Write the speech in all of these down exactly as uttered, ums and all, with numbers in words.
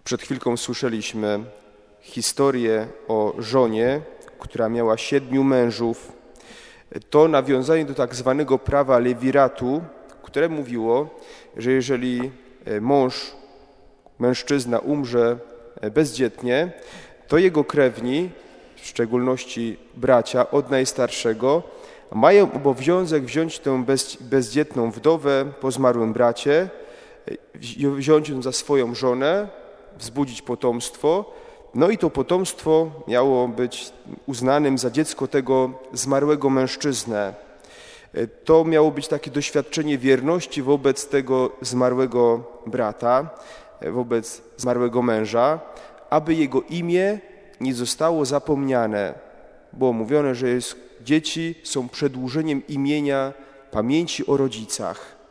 Przed chwilką słyszeliśmy historię o żonie, która miała siedmiu mężów. To nawiązanie do tak zwanego prawa lewiratu, które mówiło, że jeżeli mąż, mężczyzna umrze bezdzietnie, to jego krewni, w szczególności bracia od najstarszego, mają obowiązek wziąć tę bez, bezdzietną wdowę po zmarłym bracie, wziąć ją za swoją żonę, wzbudzić potomstwo, no i to potomstwo miało być uznanym za dziecko tego zmarłego mężczyznę. To miało być takie doświadczenie wierności wobec tego zmarłego brata, wobec zmarłego męża, aby jego imię nie zostało zapomniane. Było mówione, że jest, dzieci są przedłużeniem imienia pamięci o rodzicach.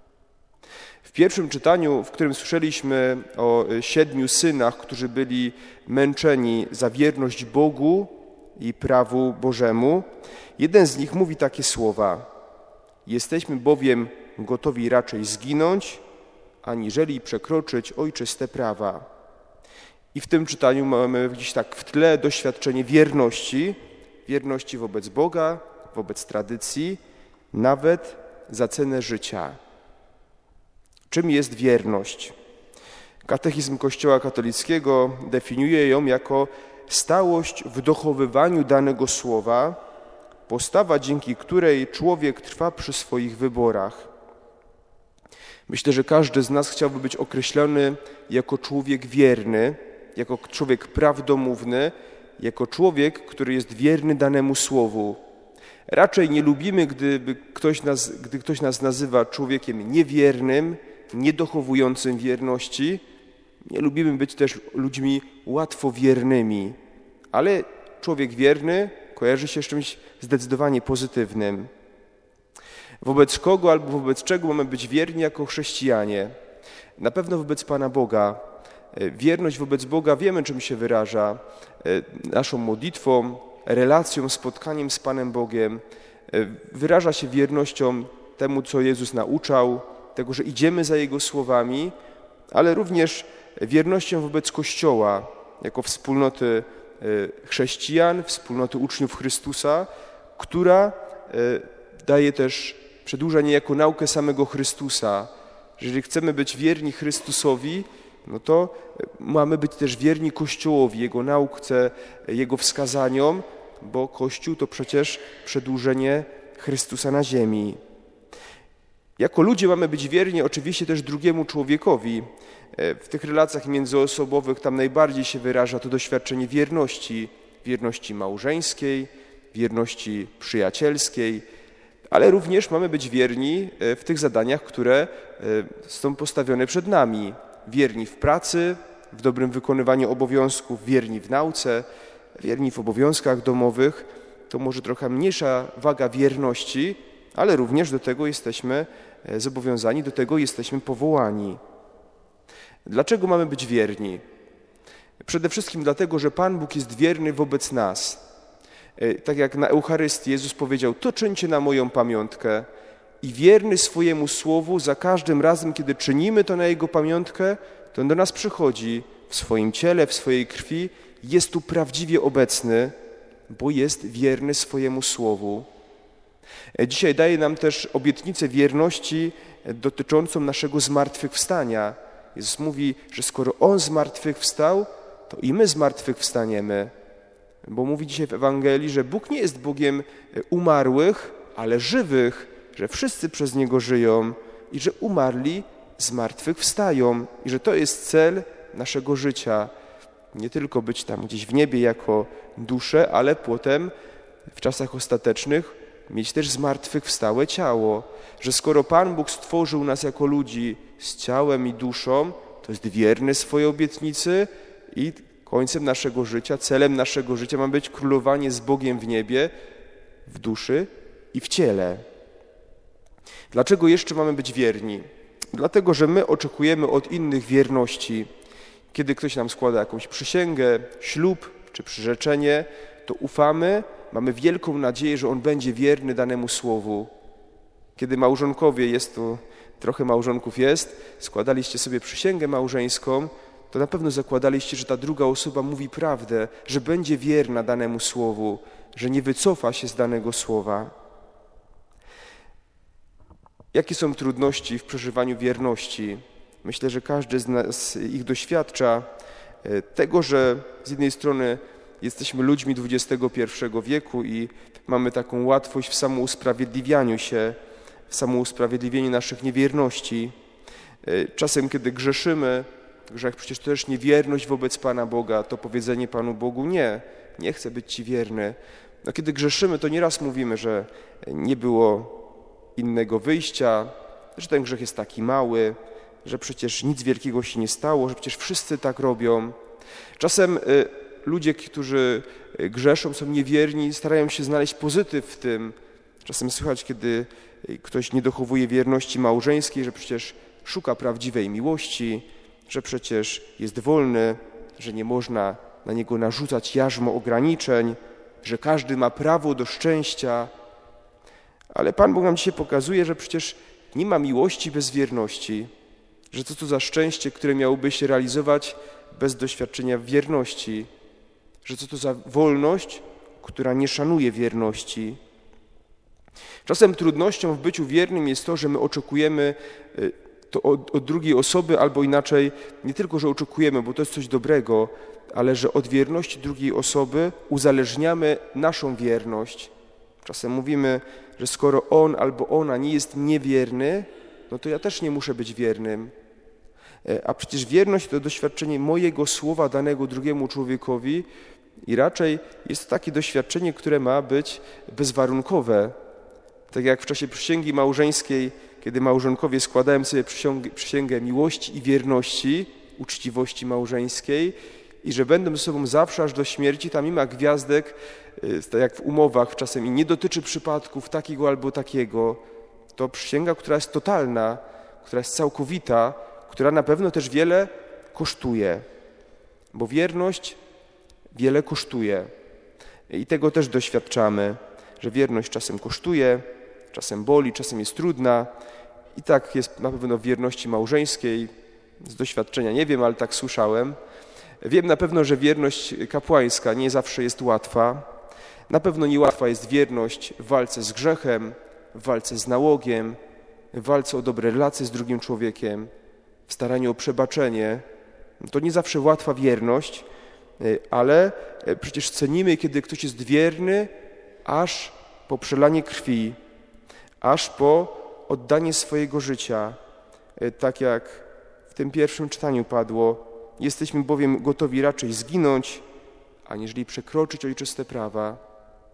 W pierwszym czytaniu, w którym słyszeliśmy o siedmiu synach, którzy byli męczeni za wierność Bogu i prawu Bożemu, jeden z nich mówi takie słowa: jesteśmy bowiem gotowi raczej zginąć, aniżeli przekroczyć ojczyste prawa. I w tym czytaniu mamy gdzieś tak w tle doświadczenie wierności, wierności wobec Boga, wobec tradycji, nawet za cenę życia. Czym jest wierność? Katechizm Kościoła katolickiego definiuje ją jako stałość w dochowywaniu danego słowa, postawa, dzięki której człowiek trwa przy swoich wyborach. Myślę, że każdy z nas chciałby być określony jako człowiek wierny, jako człowiek prawdomówny, jako człowiek, który jest wierny danemu słowu. Raczej nie lubimy, gdyby ktoś nas, gdy ktoś nas nazywa człowiekiem niewiernym, niedochowującym wierności. Nie lubimy być też ludźmi łatwowiernymi, ale człowiek wierny kojarzy się z czymś zdecydowanie pozytywnym. Wobec kogo albo wobec czego mamy być wierni jako chrześcijanie? Na pewno wobec Pana Boga. Wierność wobec Boga wiemy, czym się wyraża. Naszą modlitwą, relacją, spotkaniem z Panem Bogiem. Wyraża się wiernością temu, co Jezus nauczał, tego, że idziemy za Jego słowami, ale również wiernością wobec Kościoła, jako wspólnoty chrześcijan, wspólnoty uczniów Chrystusa, która daje też, przedłuża niejako naukę samego Chrystusa. Jeżeli chcemy być wierni Chrystusowi, no to mamy być też wierni Kościołowi, Jego nauce, Jego wskazaniom, bo Kościół to przecież przedłużenie Chrystusa na ziemi. Jako ludzie mamy być wierni oczywiście też drugiemu człowiekowi. W tych relacjach międzyosobowych tam najbardziej się wyraża to doświadczenie wierności, wierności małżeńskiej, wierności przyjacielskiej, ale również mamy być wierni w tych zadaniach, które są postawione przed nami. Wierni w pracy, w dobrym wykonywaniu obowiązków, wierni w nauce, wierni w obowiązkach domowych. To może trochę mniejsza waga wierności, ale również do tego jesteśmy zobowiązani, do tego jesteśmy powołani. Dlaczego mamy być wierni? Przede wszystkim dlatego, że Pan Bóg jest wierny wobec nas. Tak jak na Eucharystii Jezus powiedział: to czyńcie na moją pamiątkę. I wierny swojemu słowu za każdym razem, kiedy czynimy to na Jego pamiątkę, to on do nas przychodzi w swoim ciele, w swojej krwi, jest tu prawdziwie obecny, bo jest wierny swojemu słowu. Dzisiaj daje nam też obietnicę wierności dotyczącą naszego zmartwychwstania. Jezus mówi, że skoro On zmartwychwstał, to i my zmartwychwstaniemy. Bo mówi dzisiaj w Ewangelii, że Bóg nie jest Bogiem umarłych, ale żywych, że wszyscy przez Niego żyją i że umarli zmartwychwstają i że to jest cel naszego życia. Nie tylko być tam gdzieś w niebie jako dusze, ale potem w czasach ostatecznych mieć też zmartwychwstałe ciało. Że skoro Pan Bóg stworzył nas jako ludzi z ciałem i duszą, to jest wierny swojej obietnicy i końcem naszego życia, celem naszego życia ma być królowanie z Bogiem w niebie, w duszy i w ciele. Dlaczego jeszcze mamy być wierni? Dlatego, że my oczekujemy od innych wierności. Kiedy ktoś nam składa jakąś przysięgę, ślub czy przyrzeczenie, to ufamy, mamy wielką nadzieję, że on będzie wierny danemu słowu. Kiedy małżonkowie, jest tu trochę małżonków jest, składaliście sobie przysięgę małżeńską, to na pewno zakładaliście, że ta druga osoba mówi prawdę, że będzie wierna danemu słowu, że nie wycofa się z danego słowa. Jakie są trudności w przeżywaniu wierności? Myślę, że każdy z nas ich doświadcza. Tego, że z jednej strony jesteśmy ludźmi dwudziestego pierwszego wieku i mamy taką łatwość w samousprawiedliwianiu się, w samousprawiedliwieniu naszych niewierności. Czasem, kiedy grzeszymy, grzech przecież to też niewierność wobec Pana Boga, to powiedzenie Panu Bogu nie, nie chcę być Ci wierny. No, kiedy grzeszymy, to nieraz mówimy, że nie było innego wyjścia, że ten grzech jest taki mały, że przecież nic wielkiego się nie stało, że przecież wszyscy tak robią. Czasem y, ludzie, którzy grzeszą, są niewierni, starają się znaleźć pozytyw w tym. Czasem słychać, kiedy ktoś nie dochowuje wierności małżeńskiej, że przecież szuka prawdziwej miłości, że przecież jest wolny, że nie można na niego narzucać jarzmo ograniczeń, że każdy ma prawo do szczęścia. Ale Pan Bóg nam dzisiaj pokazuje, że przecież nie ma miłości bez wierności, że co to za szczęście, które miałoby się realizować bez doświadczenia wierności, że co to za wolność, która nie szanuje wierności. Czasem trudnością w byciu wiernym jest to, że my oczekujemy to od, od drugiej osoby, albo inaczej, nie tylko, że oczekujemy, bo to jest coś dobrego, ale że od wierności drugiej osoby uzależniamy naszą wierność. Czasem mówimy, że skoro on albo ona nie jest niewierny, no to ja też nie muszę być wiernym. A przecież wierność to doświadczenie mojego słowa danego drugiemu człowiekowi i raczej jest to takie doświadczenie, które ma być bezwarunkowe. Tak jak w czasie przysięgi małżeńskiej, kiedy małżonkowie składają sobie przysięgę miłości i wierności, uczciwości małżeńskiej i że będą ze sobą zawsze aż do śmierci, tam nie ma gwiazdek, tak jak w umowach czasem i nie dotyczy przypadków takiego albo takiego. To przysięga, która jest totalna, która jest całkowita, która na pewno też wiele kosztuje, bo wierność wiele kosztuje i tego też doświadczamy, że wierność czasem kosztuje, czasem boli, czasem jest trudna i tak jest na pewno w wierności małżeńskiej, z doświadczenia nie wiem, ale tak słyszałem. Wiem na pewno, że wierność kapłańska nie zawsze jest łatwa, na pewno niełatwa jest wierność w walce z grzechem, w walce z nałogiem, w walce o dobre relacje z drugim człowiekiem, w staraniu o przebaczenie. To nie zawsze łatwa wierność, ale przecież cenimy, kiedy ktoś jest wierny aż po przelanie krwi, aż po oddanie swojego życia. Tak jak w tym pierwszym czytaniu padło, jesteśmy bowiem gotowi raczej zginąć, aniżeli przekroczyć ojczyste prawa.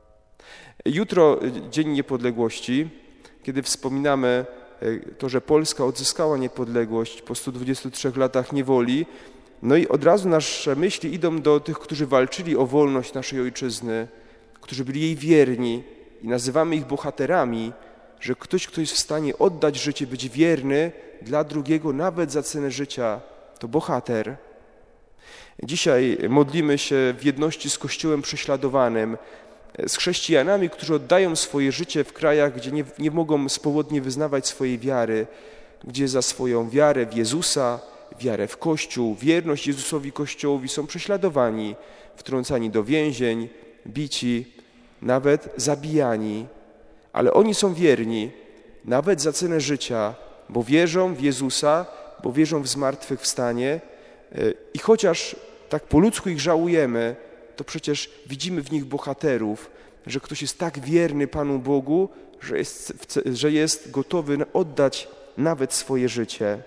Jutro Dzień Niepodległości, kiedy wspominamy to, że Polska odzyskała niepodległość po stu dwudziestu trzech latach niewoli, no i od razu nasze myśli idą do tych, którzy walczyli o wolność naszej ojczyzny, którzy byli jej wierni i nazywamy ich bohaterami, że ktoś, kto jest w stanie oddać życie, być wierny dla drugiego, nawet za cenę życia, to bohater. Dzisiaj modlimy się w jedności z Kościołem prześladowanym, z chrześcijanami, którzy oddają swoje życie w krajach, gdzie nie, nie mogą swobodnie wyznawać swojej wiary, gdzie za swoją wiarę w Jezusa, wiarę w Kościół, wierność Jezusowi Kościołowi są prześladowani, wtrącani do więzień, bici, nawet zabijani. Ale oni są wierni, nawet za cenę życia, bo wierzą w Jezusa, bo wierzą w zmartwychwstanie i chociaż tak po ludzku ich żałujemy, to przecież widzimy w nich bohaterów, że ktoś jest tak wierny Panu Bogu, że jest, że jest gotowy oddać nawet swoje życie.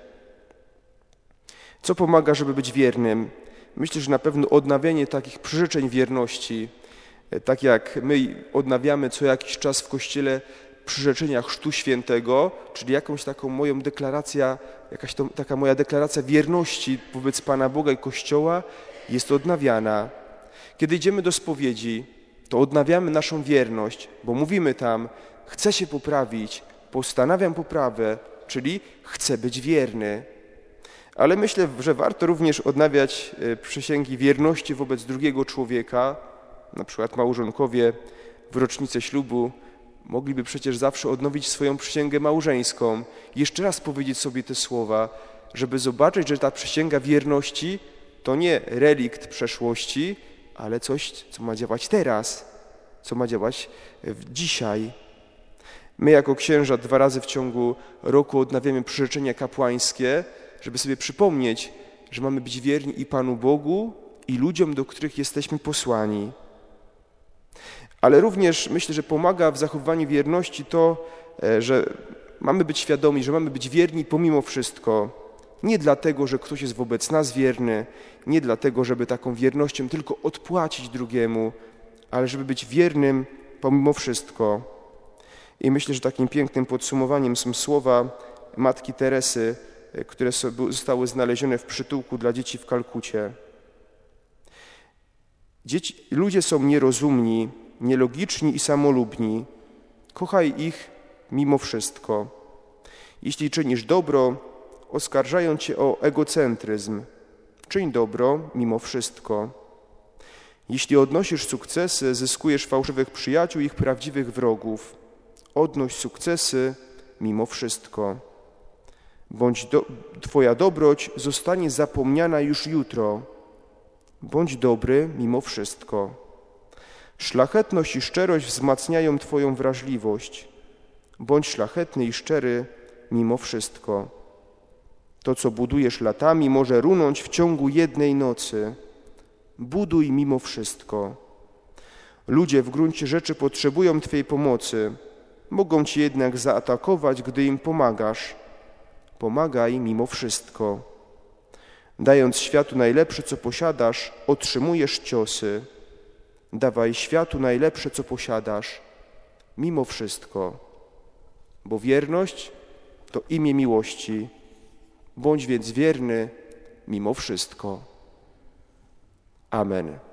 Co pomaga, żeby być wiernym? Myślę, że na pewno odnawianie takich przyrzeczeń wierności, tak jak my odnawiamy co jakiś czas w Kościele przyrzeczenia Chrztu Świętego, czyli jakąś taką moją deklarację, jakaś to, taka moja deklaracja wierności wobec Pana Boga i Kościoła jest odnawiana. Kiedy idziemy do spowiedzi, to odnawiamy naszą wierność, bo mówimy tam, chcę się poprawić, postanawiam poprawę, czyli chcę być wierny. Ale myślę, że warto również odnawiać przysięgi wierności wobec drugiego człowieka, na przykład małżonkowie w rocznicę ślubu mogliby przecież zawsze odnowić swoją przysięgę małżeńską, jeszcze raz powiedzieć sobie te słowa, żeby zobaczyć, że ta przysięga wierności to nie relikt przeszłości, ale coś, co ma działać teraz, co ma działać dzisiaj. My jako księża dwa razy w ciągu roku odnawiamy przyrzeczenia kapłańskie, żeby sobie przypomnieć, że mamy być wierni i Panu Bogu, i ludziom, do których jesteśmy posłani. Ale również myślę, że pomaga w zachowaniu wierności to, że mamy być świadomi, że mamy być wierni pomimo wszystko. Nie dlatego, że ktoś jest wobec nas wierny, nie dlatego, żeby taką wiernością tylko odpłacić drugiemu, ale żeby być wiernym pomimo wszystko. I myślę, że takim pięknym podsumowaniem są słowa matki Teresy, które zostały znalezione w przytułku dla dzieci w Kalkucie. Dzieci, ludzie są nierozumni, nielogiczni i samolubni. Kochaj ich mimo wszystko. Jeśli czynisz dobro, oskarżają cię o egocentryzm. Czyń dobro mimo wszystko. Jeśli odnosisz sukcesy, zyskujesz fałszywych przyjaciół i ich prawdziwych wrogów. Odnoś sukcesy mimo wszystko. Bądź do, twoja dobroć zostanie zapomniana już jutro. Bądź dobry mimo wszystko. Szlachetność i szczerość wzmacniają twoją wrażliwość. Bądź szlachetny i szczery mimo wszystko. To, co budujesz latami, może runąć w ciągu jednej nocy. Buduj mimo wszystko. Ludzie w gruncie rzeczy potrzebują twojej pomocy. Mogą ci jednak zaatakować, gdy im pomagasz. Pomagaj mimo wszystko. Dając światu najlepsze, co posiadasz, otrzymujesz ciosy. Dawaj światu najlepsze, co posiadasz, mimo wszystko. Bo wierność to imię miłości. Bądź więc wierny mimo wszystko. Amen.